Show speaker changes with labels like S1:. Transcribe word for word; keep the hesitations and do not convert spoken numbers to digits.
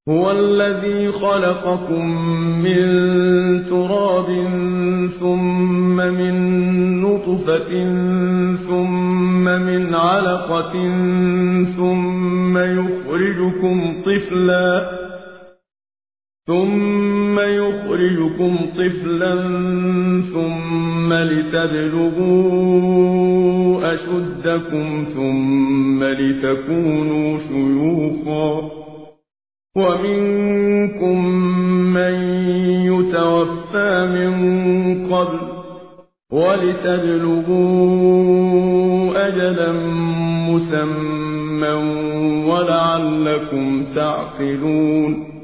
S1: هو الذي خلقكم من تراب ثم من نطفة ثم من علقة ثم يخرجكم طفلا ثم يخرجكم طفلا ثم لتبلغوا أشدكم ثم لتكونوا شيوخا ومنكم من يتوفى من قبل ولتبلغوا أجلا مسمى ولعلكم تعقلون